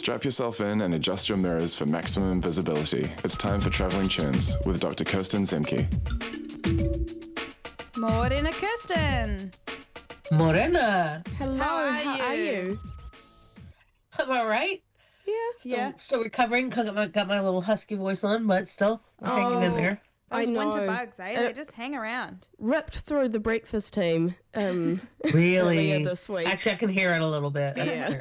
Strap yourself in and adjust your mirrors for maximum visibility. It's time for Traveling Tunes with Dr. Kirsten Zemke. Morena Kirsten. Morena. Hello, how are you? I'm all right. Yeah. Still recovering. Got my little husky voice on, but still hanging in there. Those I know. winter bugs, They just hang around. Ripped through the breakfast team. Really? Earlier this week. Actually, I can hear it a little bit.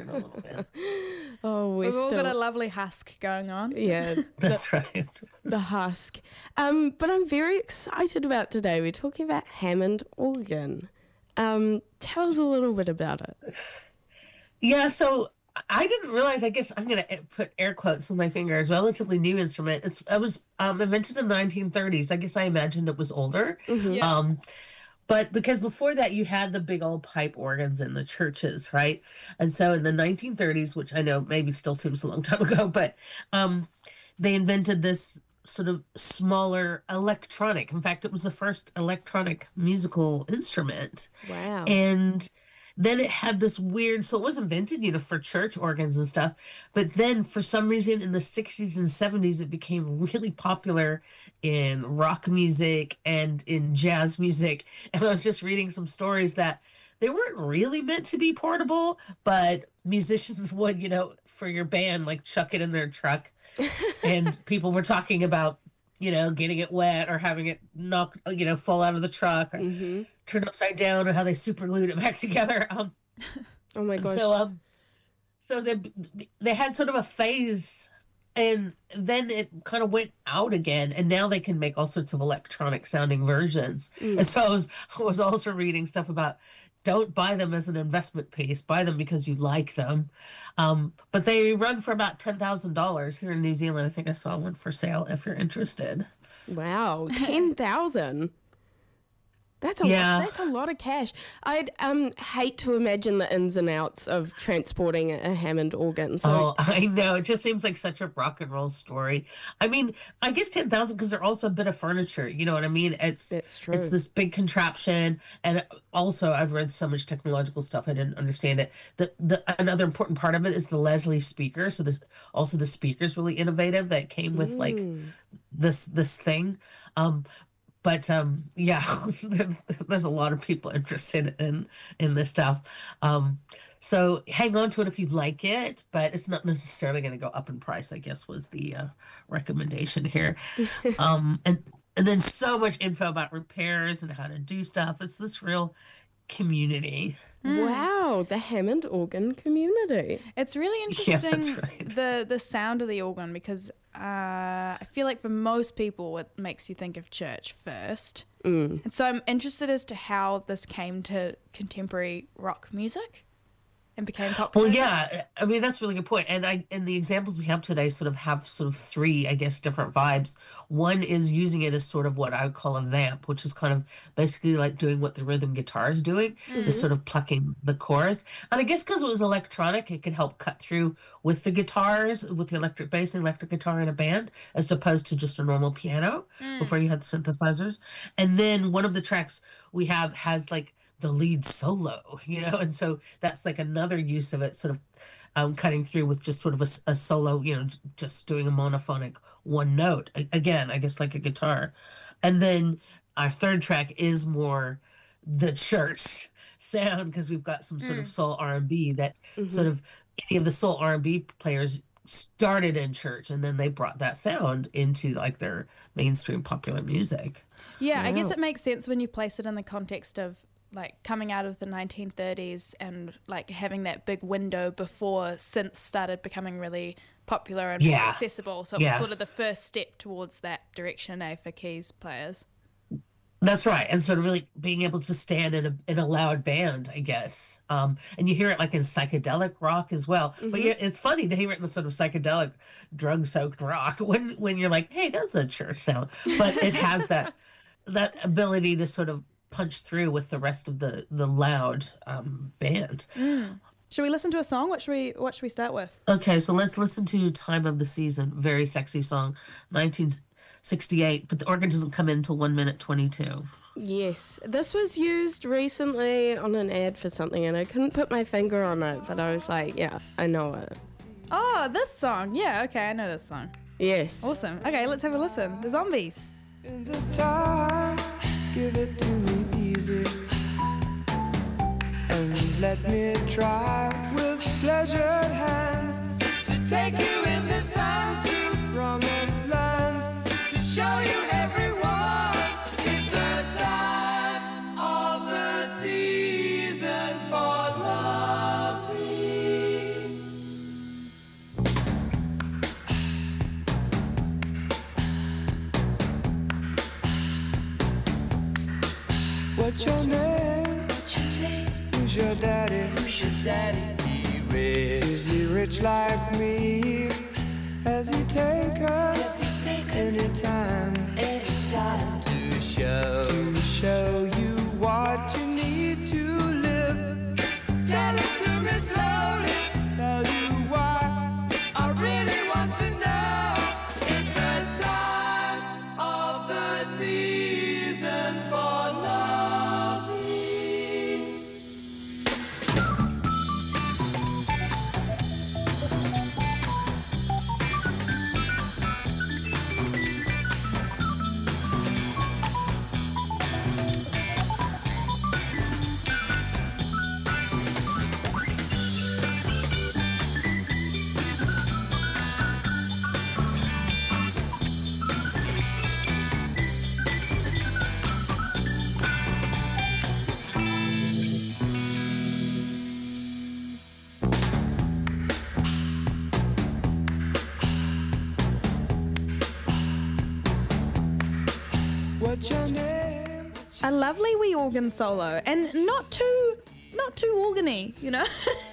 Oh, We've all got a lovely husk going on. Yeah, That's right. the husk. But I'm very excited about today. We're talking about Hammond organ. Tell us a little bit about it. Yeah, so I didn't realize, I guess I'm going to put air quotes on my finger, it's a relatively new instrument. It was invented in the 1930s. I guess I imagined it was older. Yeah. But because before that, you had the big old pipe organs in the churches, right? And so in the 1930s, which I know maybe still seems a long time ago, but they invented this sort of smaller electronic. In fact, it was the first electronic musical instrument. Wow. And then it had this weird, so it was invented, for church organs and stuff. But then for some reason in the 60s and 70s, it became really popular in rock music and in jazz music. And I was just reading some stories that they weren't really meant to be portable, but musicians would, for your band, like chuck it in their truck. And people were talking about, getting it wet or having it knock, fall out of the truck or turn upside down, or how they super glued it back together. Oh my gosh. So they had sort of a phase, and then it kind of went out again, and now they can make all sorts of electronic sounding versions. And so I was also reading stuff about, don't buy them as an investment piece, buy them because you like them. But they run for about $10,000 here in New Zealand. I think I saw one for sale if you're interested. Wow, 10,000. That's a Yeah. lot. That's a lot of cash. I'd hate to imagine the ins and outs of transporting a Hammond organ. So I know. It just seems like such a rock and roll story. I mean, I guess 10,000 because they're also a bit of furniture. You know what I mean? That's true. It's this big contraption, and also I've read so much technological stuff I didn't understand it. Another important part of it is the Leslie speaker. So the speaker's really innovative. That came with like this thing. But yeah, there's a lot of people interested in this stuff. So hang on to it if you'd like it, but it's not necessarily going to go up in price, I guess, was the recommendation here. And then so much info about repairs and how to do stuff. It's this real community. wow, the Hammond organ community. It's really Yeah, interesting, that's right. the sound of the organ, because I feel like for most people it makes you think of church first. And so I'm interested as to how this came to contemporary rock music and became popular. Well, yeah, I mean, that's a really good point. And the examples we have today have three, I guess, different vibes. One is using it as sort of what I would call a vamp, which is kind of basically like doing what the rhythm guitar is doing, just sort of plucking the chorus. And I guess because it was electronic, it could help cut through with the guitars, with the electric bass and electric guitar in a band, as opposed to just a normal piano before you had the synthesizers. And then one of the tracks we have has like the lead solo, and so that's like another use of it, sort of cutting through with just sort of a solo, just doing a monophonic one note. Again, I guess like a guitar. And then our third track is more the church sound, because we've got some sort of soul R&B that sort of any of the soul R&B players started in church, and then they brought that sound into like their mainstream popular music. Yeah, I guess Wow. it makes sense when you place it in the context of like coming out of the 1930s and like having that big window before synths started becoming really popular and more Yeah. accessible. So it was sort of the first step towards that direction, for keys players. That's right, and sort of really being able to stand in a loud band, I guess. And you hear it like in psychedelic rock as well. But yeah, it's funny to hear it in a sort of psychedelic, drug-soaked rock when you're like, hey, that's a church sound. But it has that ability to sort of punch through with the rest of the loud band. Should we listen to a song? What should we start with? Okay, so let's listen to Time of the Season, very sexy song, 1968, but the organ doesn't come in until 1 minute 22. Yes, this was used recently on an ad for something and I couldn't put my finger on it, but I was like, yeah, I know it. Oh, this song. Yeah, okay, I know this song. Yes. Awesome. Okay, let's have a listen. The Zombies. In this time, give it to me easy. And let me try with pleasured hands to take you in the sun to promised lands, to show you everyone. It's the time of the season for loving. What's your name? Who's your daddy? Is he rich like me? Has he take us anytime to show you what you need to live? Tell it to me slowly. Tell you why I really want to know. It's the time of the season for loving. What's your name? A lovely wee organ solo, and not too organy, you know.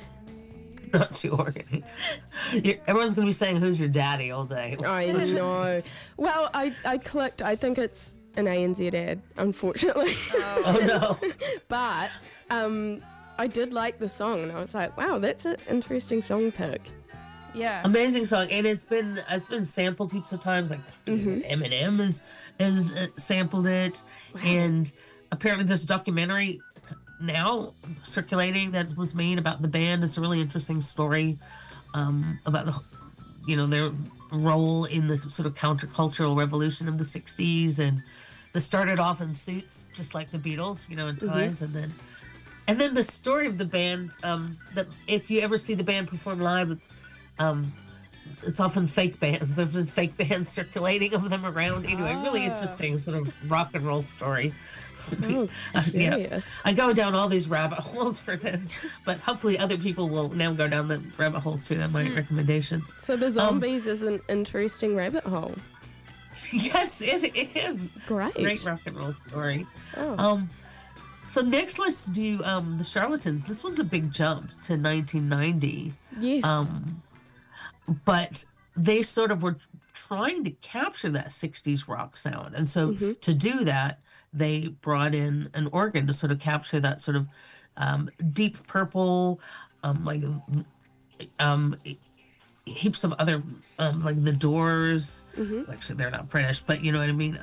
Not too organy. Everyone's going to be saying, who's your daddy all day? I know. Well, I clicked. I think it's an ANZ ad, unfortunately. Oh, no. But I did like the song, and I was like, wow, that's an interesting song pick. Yeah. Amazing song, and it's been sampled heaps of times. Like Eminem has sampled it, and apparently there's a documentary now circulating that was made about the band. It's a really interesting story about their role in the sort of countercultural revolution of the '60s, and they started off in suits just like the Beatles, in ties, and then the story of the band. That if you ever see the band perform live, it's often fake bands. There's been fake bands circulating of them around. Anyway, really interesting sort of rock and roll story. Oh, curious. I go down all these rabbit holes for this, but hopefully other people will now go down the rabbit holes too. That's my recommendation. So the Zombies is an interesting rabbit hole. Yes, it is. Great rock and roll story. Oh. So next, let's do the Charlatans. This one's a big jump to 1990. Yes. But they sort of were trying to capture that 60s rock sound. And so to do that, they brought in an organ to sort of capture that sort of Deep Purple, heaps of other, like The Doors. Actually, they're not British, but you know what I mean?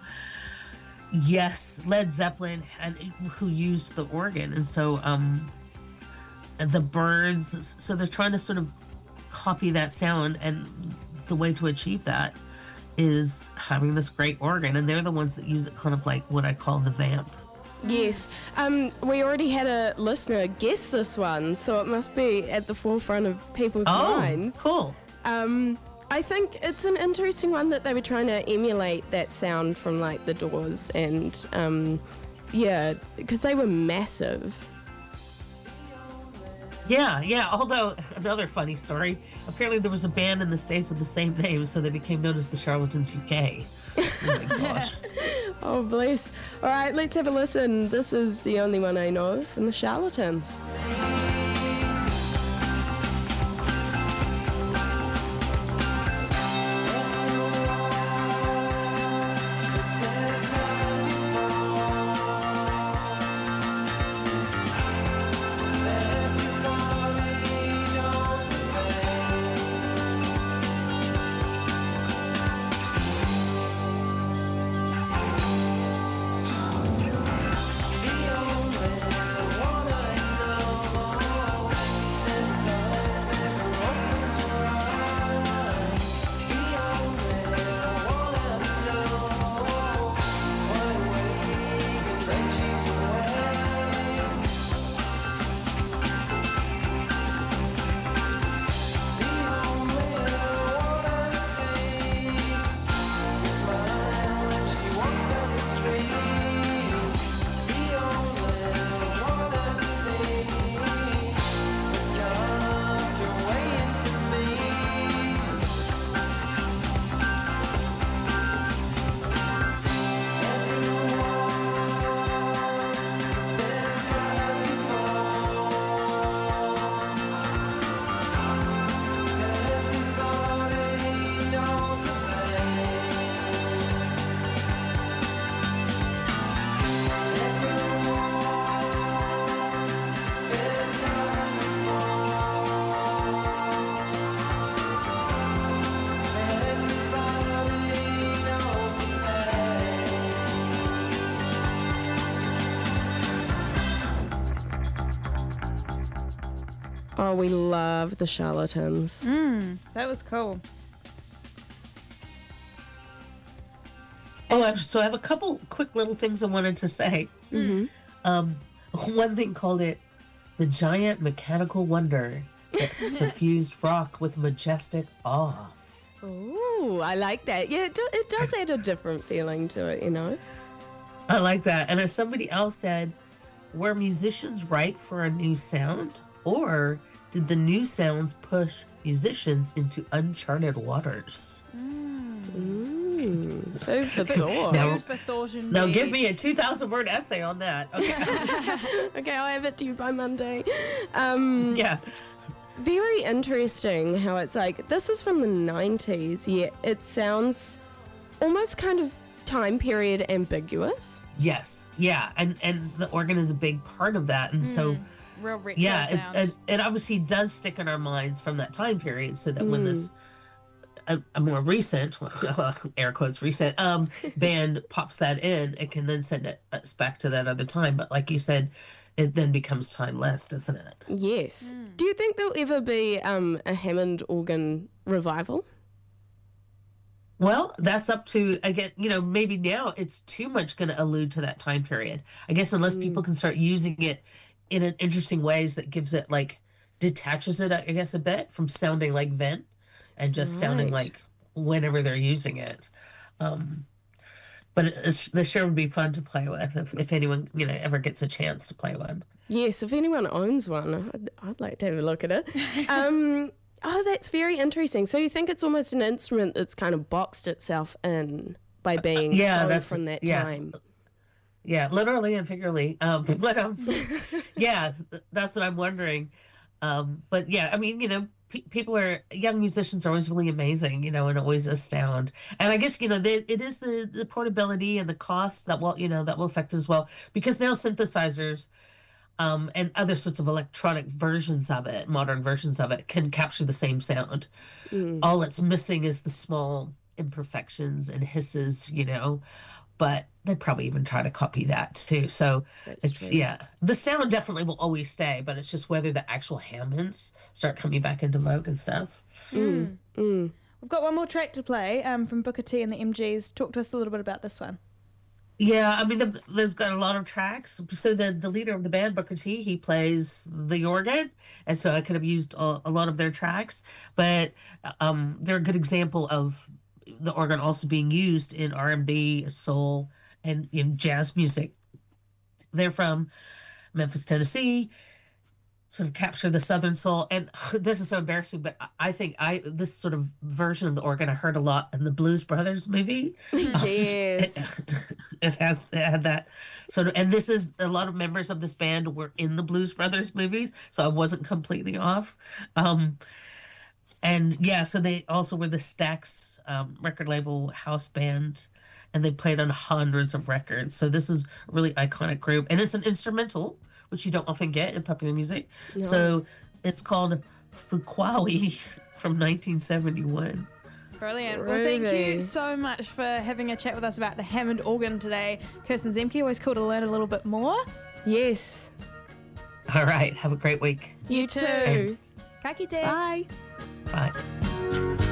Yes, Led Zeppelin, who used the organ. And so the Byrds, so they're trying to sort of copy that sound, and the way to achieve that is having this great organ, and they're the ones that use it kind of like what I call the vamp. Yes. We already had a listener guess this one, so it must be at the forefront of people's minds. Cool. I think it's an interesting one that they were trying to emulate that sound from like the Doors, and because they were massive. Yeah. Although, another funny story, apparently there was a band in the States with the same name, so they became known as the Charlatans UK. Oh my gosh. Oh, bless. All right, let's have a listen. This is the only one I know from the Charlatans. Oh, we love the Charlatans. That was cool. Oh, so I have a couple quick little things I wanted to say. One thing called it the giant mechanical wonder that suffused rock with majestic awe. Ooh, I like that. Yeah, it does add a different feeling to it, you know? I like that. And as somebody else said, were musicians ripe for a new sound? Or did the new sounds push musicians into uncharted waters? Food for thought. Now- Food for thought indeed. Now give me a 2,000-word essay on that. Okay. Okay, I'll have it to you by Monday. Yeah. Very interesting how it's like, this is from the 90s, yet it sounds almost kind of time period ambiguous. Yes. Yeah. And the organ is a big part of that. And so, Real retro yeah, sound. it obviously does stick in our minds from that time period, so that when this a more recent, air quotes recent, band pops that in, it can then send us back to that other time. But like you said, it then becomes timeless, doesn't it? Yes. Do you think there'll ever be a Hammond organ revival? Well, that's up to, I guess, maybe now it's too much going to allude to that time period. I guess unless people can start using it in an interesting ways that gives it, like, detaches it, I guess, a bit from sounding like then and just sounding Right. like whenever they're using it. But this sure would be fun to play with if anyone, ever gets a chance to play one. Yes, if anyone owns one, I'd like to have a look at it. Oh, that's very interesting. So you think it's almost an instrument that's kind of boxed itself in by being that's from that yeah. time? Yeah, literally and figuratively. Yeah, that's what I'm wondering. But yeah, I mean, young musicians are always really amazing, and always astound. And I guess, it is the portability and the cost that will affect it as well. Because now synthesizers and other sorts of electronic versions of it, modern versions of it, can capture the same sound. All it's missing is the small imperfections and hisses, but they probably even try to copy that too. So That's true. yeah, the sound definitely will always stay, but it's just whether the actual Hammonds start coming back into vogue and stuff. We've got one more track to play from Booker T and the MGs. Talk to us a little bit about this one. Yeah, I mean, they've got a lot of tracks. So the leader of the band, Booker T, he plays the organ, and so I could have used a lot of their tracks. But they're a good example of the organ also being used in R&B, soul, and in jazz music. They're from Memphis, Tennessee. Sort of capture the Southern soul, and this is so embarrassing, but I think this sort of version of the organ I heard a lot in the Blues Brothers movie. Yes. It had that sort of, and this is a lot of members of this band were in the Blues Brothers movies, so I wasn't completely off. And yeah, so they also were the Stax record label house band, and they played on hundreds of records. So this is a really iconic group, and it's an instrumental, which you don't often get in popular music. No. So it's called Fuqua from 1971. Brilliant. Well, thank you Groovy. so much for having a chat with us about the Hammond organ today. Kirsten Zemke, always cool to learn a little bit more. Yes. All right, have a great week. You too. Ka kite. Bye. Bye.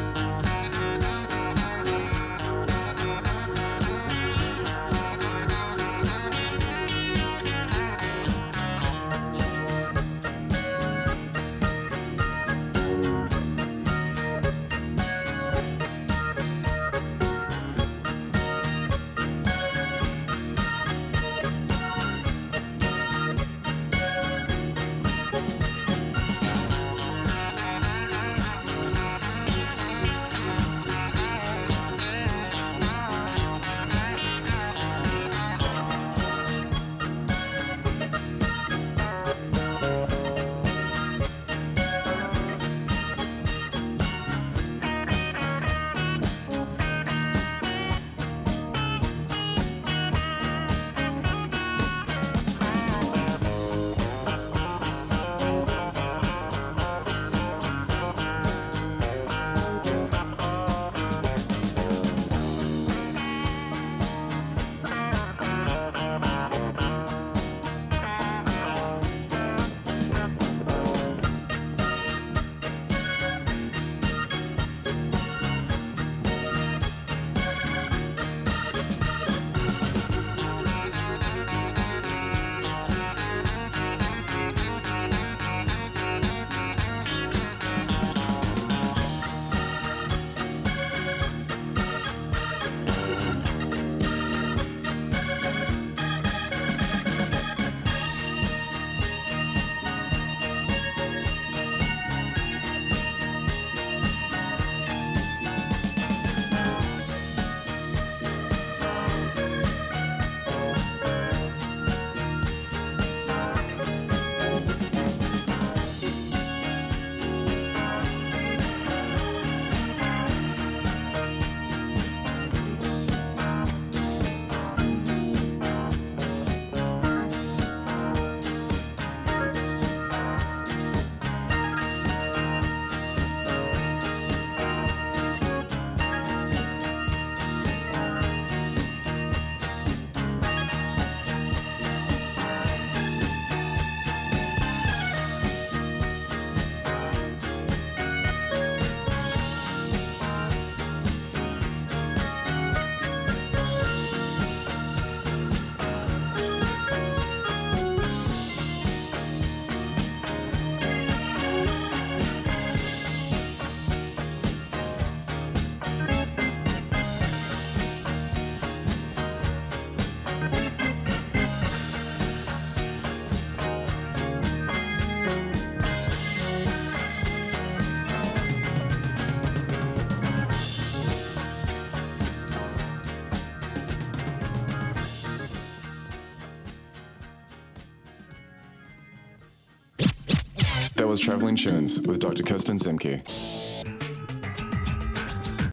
That was Travelling Tunes with Dr. Kirsten Zemke.